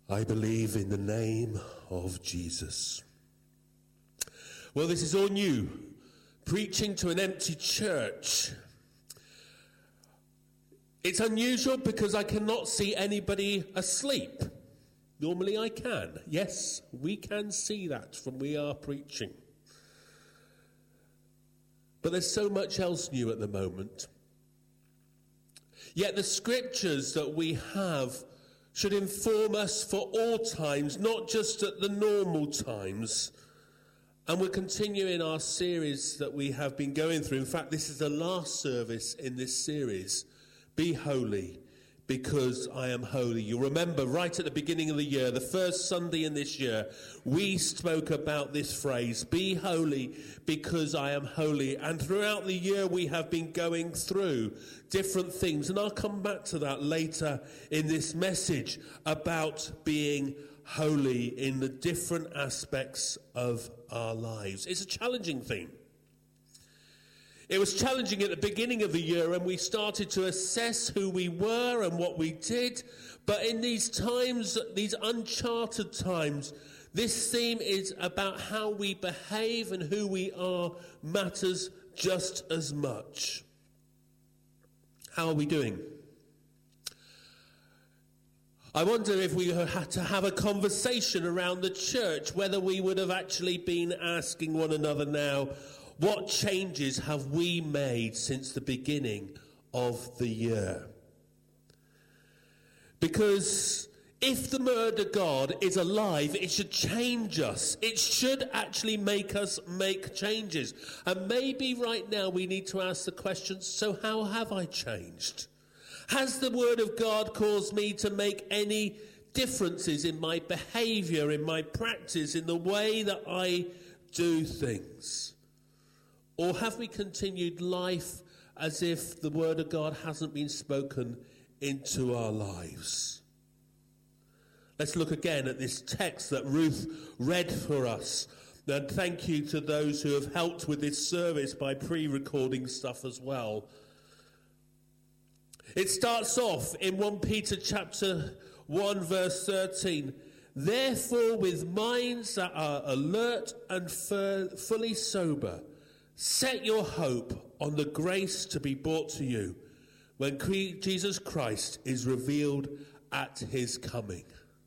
I believe in the name of Jesus. Well, this is all new. Preaching to an empty church. It's unusual because I cannot see anybody asleep. Normally I can. Yes, we can see that when we are preaching. But there's so much else new at the moment. Yet the scriptures that we have should inform us for all times, not just at the normal times. And we're continuing our series that we have been going through. In fact, this is the last service in this series. Be holy, because I am holy. You'll remember right at the beginning of the year, the first Sunday in this year, we spoke about this phrase, be holy because I am holy. And throughout the year we have been going through different things. And I'll come back to that later in this message about being holy in the different aspects of our lives. It's a challenging theme. It was challenging at the beginning of the year, and we started to assess who we were and what we did. But in these times, these uncharted times, this theme is about how we behave and who we are matters just as much. How are we doing? I wonder if we had to have a conversation around the church, whether we would have actually been asking one another now, what changes have we made since the beginning of the year? Because if the word of God is alive, it should change us. It should actually make us make changes. And maybe right now we need to ask the question, so how have I changed? Has the word of God caused me to make any differences in my behavior, in my practice, in the way that I do things? Or have we continued life as if the word of God hasn't been spoken into our lives? Let's look again at this text that Ruth read for us. And thank you to those who have helped with this service by pre-recording stuff as well. It starts off in 1 Peter chapter 1 verse 13. Therefore, with minds that are alert and fully sober, set your hope on the grace to be brought to you when Jesus Christ is revealed at his coming.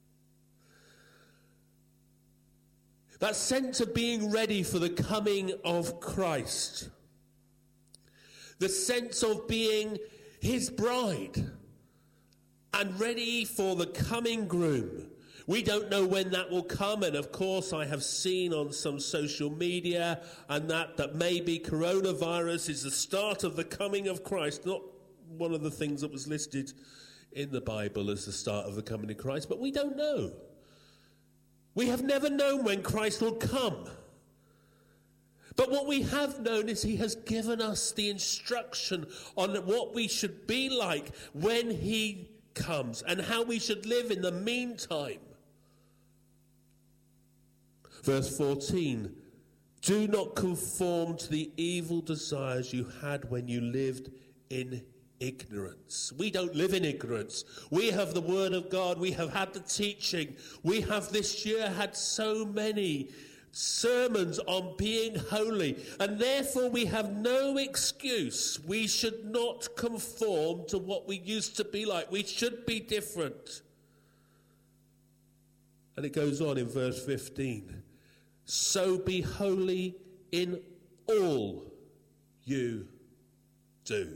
That sense of being ready for the coming of Christ. The sense of being his bride and ready for the coming groom. We don't know when that will come, and of course I have seen on some social media and that maybe coronavirus is the start of the coming of Christ. Not one of the things that was listed in the Bible as the start of the coming of Christ, but we don't know. We have never known when Christ will come. But what we have known is he has given us the instruction on what we should be like when he comes and how we should live in the meantime. Verse 14, do not conform to the evil desires you had when you lived in ignorance. We don't live in ignorance. We have the word of God. We have had the teaching. We have this year had so many sermons on being holy, and therefore we have no excuse. We should not conform to what we used to be like. We should be different. And it goes on in verse 15. So be holy in all you do.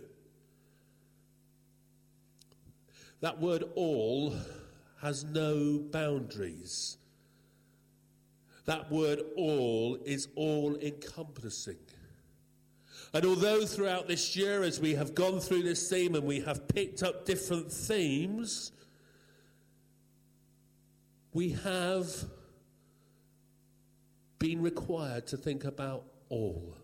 That word all has no boundaries. That word all is all-encompassing. And although throughout this year, as we have gone through this theme and we have picked up different themes, we have been required to think about all.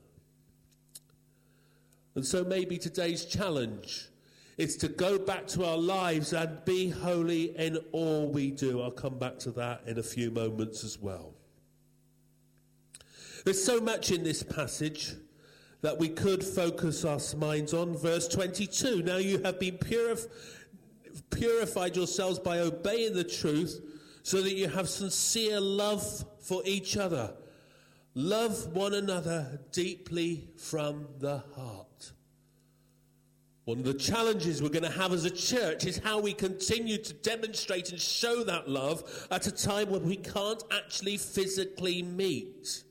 And so maybe today's challenge is to go back to our lives and be holy in all we do. I'll come back to that in a few moments as well. There's so much in this passage that we could focus our minds on. Verse 22, now you have been purified yourselves by obeying the truth so that you have sincere love for each other. Love one another deeply from the heart. One of the challenges we're going to have as a church is how we continue to demonstrate and show that love at a time when we can't actually physically meet.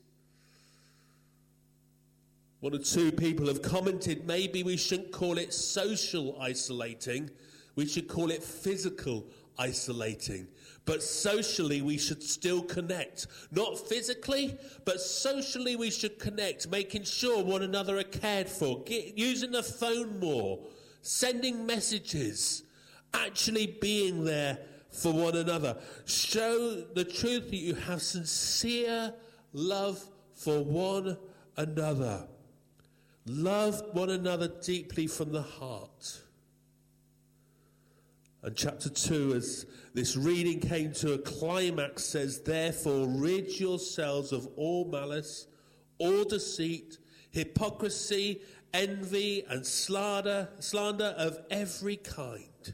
One or two people have commented maybe we shouldn't call it social isolating, we should call it physical isolating. But socially we should still connect. Not physically, but socially we should connect, making sure one another are cared for, using the phone more, sending messages, actually being there for one another. Show the truth that you have sincere love for one another. Love one another deeply from the heart. And chapter 2, as this reading came to a climax, says, therefore rid yourselves of all malice, all deceit, hypocrisy, envy, and slander of every kind.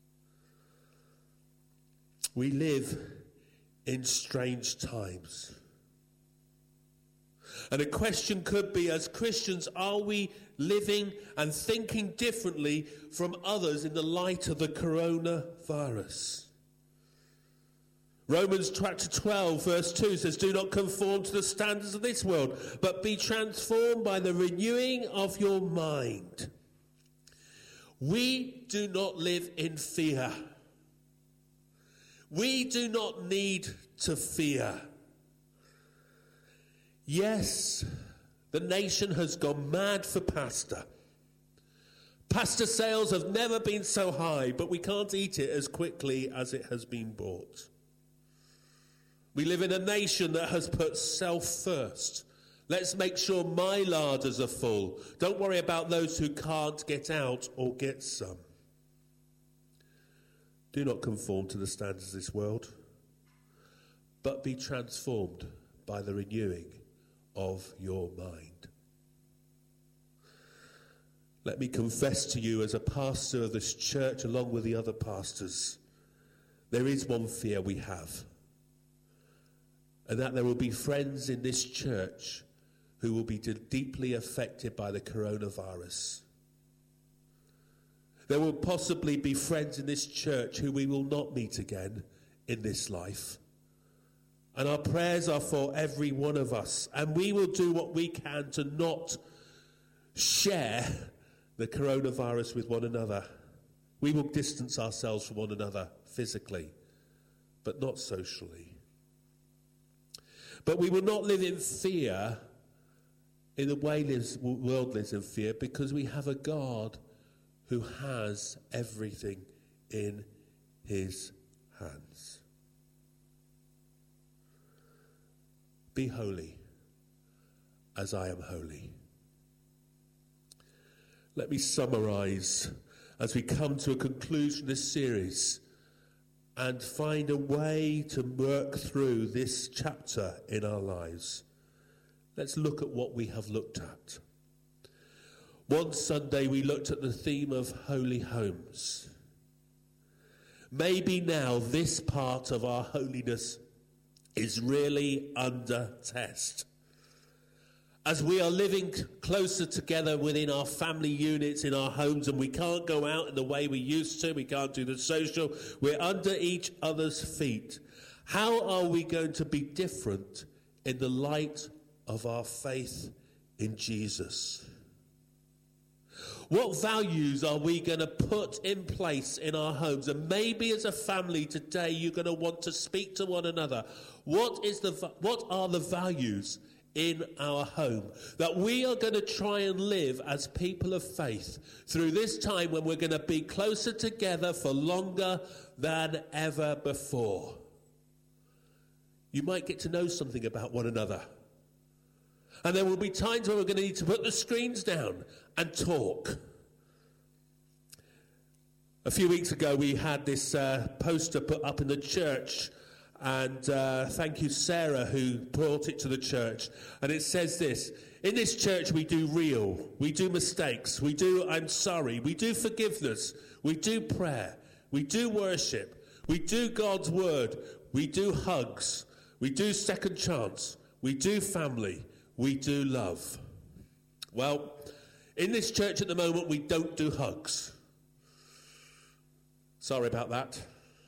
We live in strange times. And a question could be, as Christians, are we living and thinking differently from others in the light of the coronavirus? Romans chapter 12 verse 2 says, do not conform to the standards of this world, but be transformed by the renewing of your mind. We do not live in fear. We do not need to fear. Yes, the nation has gone mad for pasta. Pasta sales have never been so high, but we can't eat it as quickly as it has been bought. We live in a nation that has put self first. Let's make sure my larders are full. Don't worry about those who can't get out or get some. Do not conform to the standards of this world, but be transformed by the renewing of your mind. Let me confess to you, as a pastor of this church, along with the other pastors, there is one fear we have, and that there will be friends in this church who will be deeply affected by the coronavirus. There will possibly be friends in this church who we will not meet again in this life. And our prayers are for every one of us. And we will do what we can to not share the coronavirus with one another. We will distance ourselves from one another physically, but not socially. But we will not live in fear in the way the world lives in fear, because we have a God who has everything in his hands. Be holy as I am holy. Let me summarize as we come to a conclusion of this series and find a way to work through this chapter in our lives. Let's look at what we have looked at. One Sunday we looked at the theme of holy homes. Maybe now this part of our holiness is really under test. As we are living closer together within our family units, in our homes, and we can't go out in the way we used to, we can't do the social, we're under each other's feet. How are we going to be different in the light of our faith in Jesus? What values are we going to put in place in our homes? And maybe as a family today, you're going to want to speak to one another. What are the values in our home that we are going to try and live as people of faith through this time when we're going to be closer together for longer than ever before? You might get to know something about one another. And there will be times when we're going to need to put the screens down and talk. A few weeks ago, we had this poster put up in the church, and thank you, Sarah, who brought it to the church. And it says this: in this church, we do real, we do mistakes, we do I'm sorry, we do forgiveness, we do prayer, we do worship, We do God's word. We do hugs. We do second chance. We do family. We do love. Well, in this church at the moment, we don't do hugs. Sorry about that.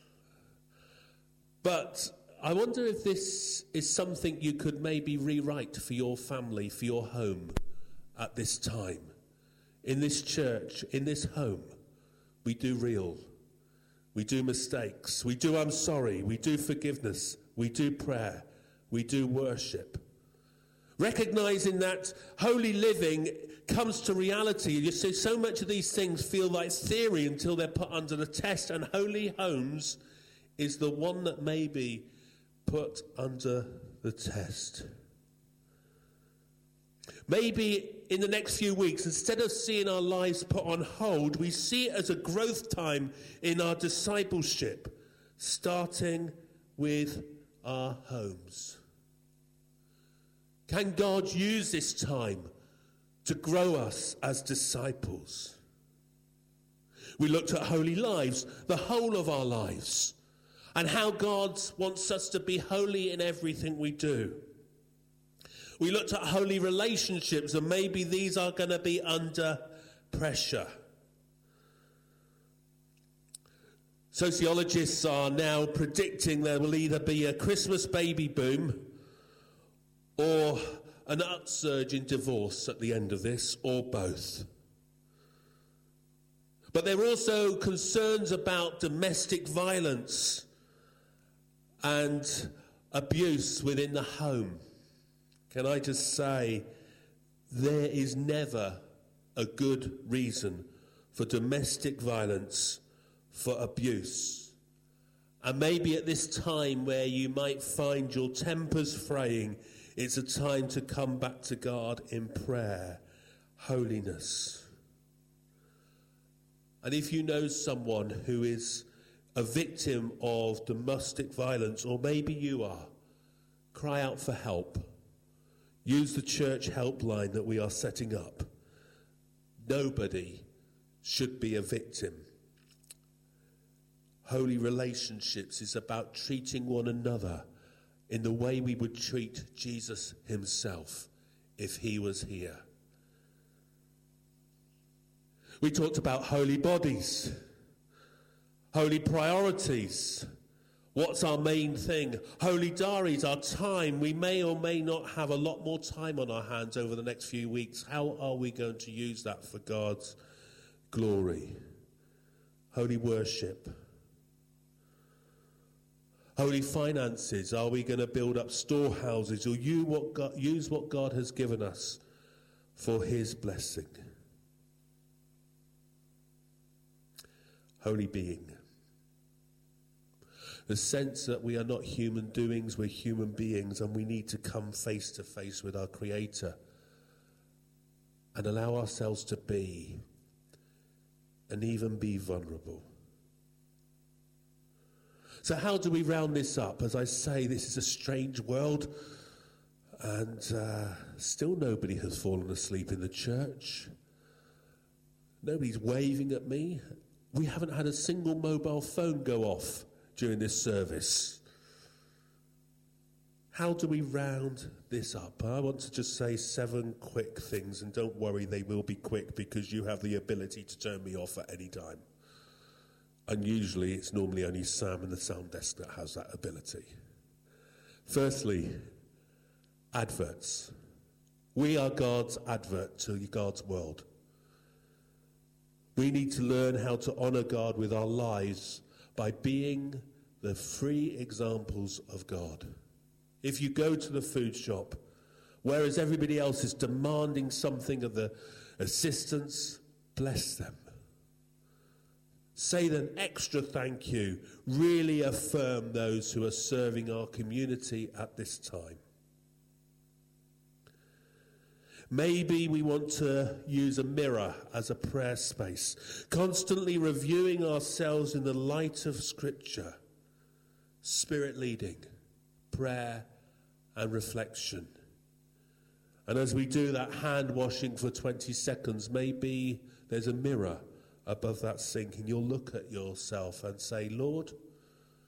But I wonder if this is something you could maybe rewrite for your family, for your home at this time. In this church, in this home, we do real. We do mistakes. We do I'm sorry. We do forgiveness. We do prayer. We do worship. Recognizing that holy living comes to reality. You see, so much of these things feel like theory until they're put under the test, and holy homes is the one that may be put under the test. Maybe in the next few weeks, instead of seeing our lives put on hold, we see it as a growth time in our discipleship, starting with our homes. Can God use this time to grow us as disciples? We looked at holy lives, the whole of our lives, and how God wants us to be holy in everything we do. We looked at holy relationships, and maybe these are going to be under pressure. Sociologists are now predicting there will either be a Christmas baby boom or an upsurge in divorce at the end of this, or both. But there are also concerns about domestic violence and abuse within the home. Can I just say, there is never a good reason for domestic violence, for abuse. And maybe at this time where you might find your tempers fraying, it's a time to come back to God in prayer, holiness. And if you know someone who is a victim of domestic violence, or maybe you are, cry out for help. Use the church helpline that we are setting up. Nobody should be a victim. Holy relationships is about treating one another in the way we would treat Jesus himself if he was here. We talked about holy bodies, holy priorities. What's our main thing? Holy diaries, our time. We may or may not have a lot more time on our hands over the next few weeks. How are we going to use that for God's glory? Holy worship. Holy finances. Are we going to build up storehouses or use what God has given us for his blessing? Holy being. The sense that we are not human doings, we're human beings, and we need to come face to face with our Creator and allow ourselves to be and even be vulnerable. So how do we round this up? As I say, this is a strange world, and still nobody has fallen asleep in the church. Nobody's waving at me. We haven't had a single mobile phone go off during this service. How do we round this up? I want to just say 7 quick things, and don't worry, they will be quick because you have the ability to turn me off at any time. And usually it's normally only Sam in the sound desk that has that ability. Firstly, adverts. We are God's advert to God's world. We need to learn how to honour God with our lives by being the free examples of God. If you go to the food shop, whereas everybody else is demanding something of the assistants, bless them. Say an extra thank you. Really affirm those who are serving our community at this time. Maybe we want to use a mirror as a prayer space, constantly reviewing ourselves in the light of Scripture, Spirit leading, prayer and reflection. And as we do that hand washing for 20 seconds, maybe there's a mirror above that sink and you'll look at yourself and say, Lord,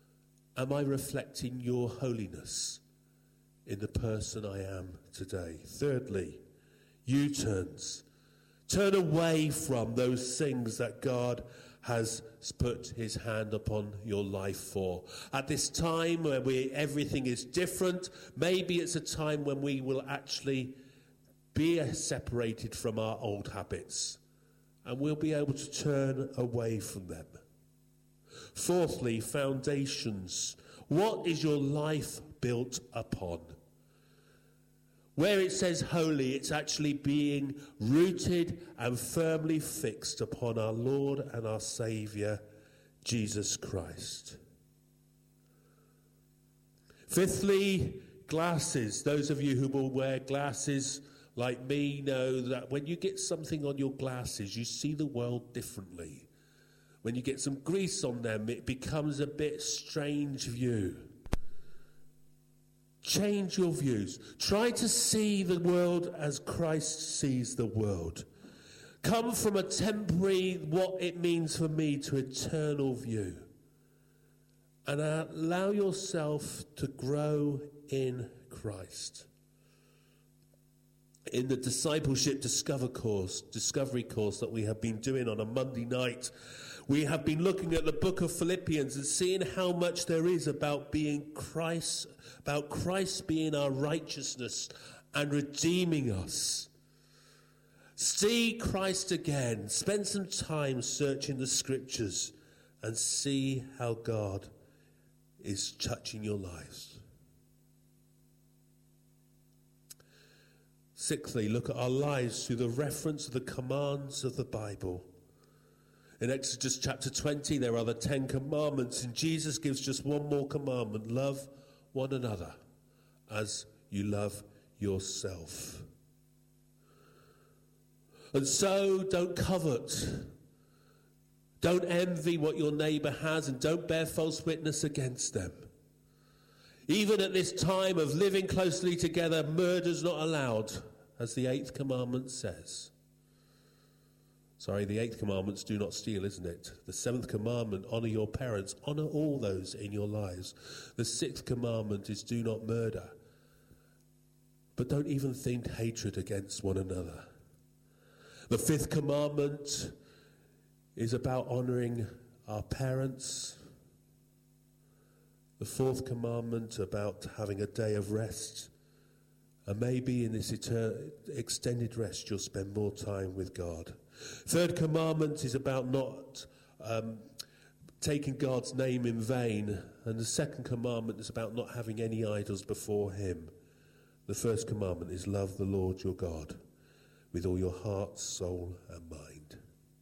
Am I reflecting your holiness in the person I am today? Thirdly, U-turns. Turn away from those things that God has put his hand upon your life for. At this time where everything is different, maybe it's a time when we will actually be separated from our old habits and we'll be able to turn away from them. Fourthly, foundations. What is your life built upon? Where it says holy, it's actually being rooted and firmly fixed upon our Lord and our Saviour, Jesus Christ. Fifthly, glasses. Those of you who will wear glasses like me know that when you get something on your glasses, you see the world differently. When you get some grease on them, it becomes a bit strange view. Change your views. Try to see the world as Christ sees the world. Come from a temporary, what it means for me, to eternal view. And allow yourself to grow in Christ. In the discipleship discovery course that we have been doing on a Monday night, we have been looking at the book of Philippians and seeing how much there is about being Christ, about Christ being our righteousness and redeeming us. See Christ again. Spend some time searching the scriptures and see how God is touching your lives. Sixthly, look at our lives through the reference of the commands of the Bible. In Exodus chapter 20, there are the 10 commandments, and Jesus gives just one more commandment: love one another as you love yourself. And so don't covet. Don't envy what your neighbour has, and don't bear false witness against them. Even at this time of living closely together, murder's not allowed, as the 8th commandment says. Sorry, the 8th commandment's do not steal, isn't it? The 7th commandment, honour your parents, honour all those in your lives. The 6th commandment is do not murder. But don't even think hatred against one another. The 5th commandment is about honouring our parents. The 4th commandment about having a day of rest. And maybe in this extended rest you'll spend more time with God. 3rd commandment is about not taking God's name in vain. And the 2nd commandment is about not having any idols before him. The 1st commandment is love the Lord your God with all your heart, soul and mind.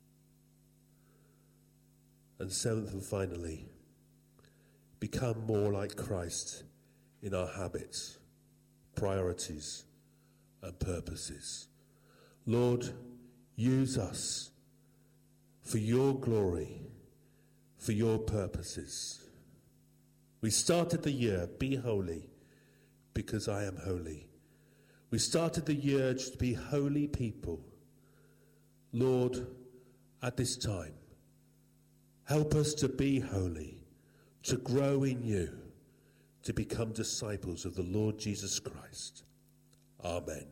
And 7th and finally, become more like Christ in our habits, priorities and purposes. Lord, use us for your glory, for your purposes. We started the year, be holy, because I am holy. We started the year to be holy people. Lord, at this time, help us to be holy, to grow in you, to become disciples of the Lord Jesus Christ. Amen.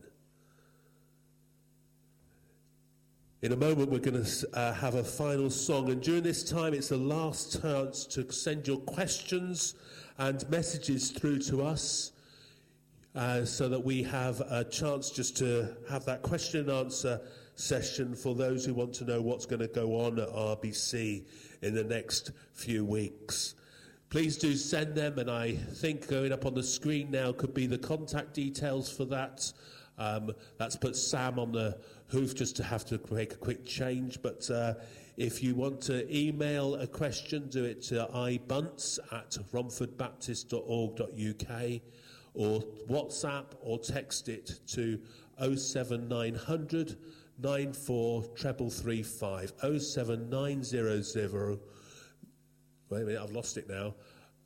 In a moment, we're going to have a final song. And during this time, it's the last chance to send your questions and messages through to us so that we have a chance just to have that question and answer session for those who want to know what's going to go on at RBC in the next few weeks. Please do send them, and I think going up on the screen now could be the contact details for that. That's put Sam on the hoof just to have to make a quick change. But if you want to email a question, do it to ibunts@romfordbaptist.org.uk or WhatsApp or text it to 07900 94 335 07900. Wait a minute, I've lost it now.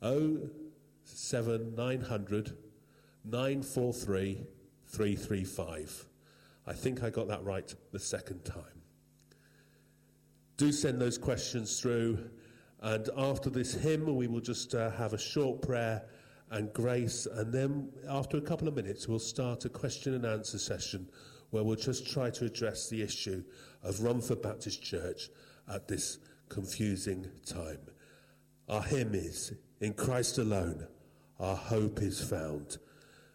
07900 943 335. I think I got that right the second time. Do send those questions through, And after this hymn, we will just have a short prayer and grace. And then after a couple of minutes, we'll start a question and answer session where we'll just try to address the issue of Romford Baptist Church at this confusing time. Our hymn is, "In Christ alone, our hope is found."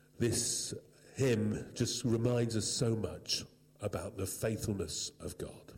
This hymn just reminds us so much about the faithfulness of God.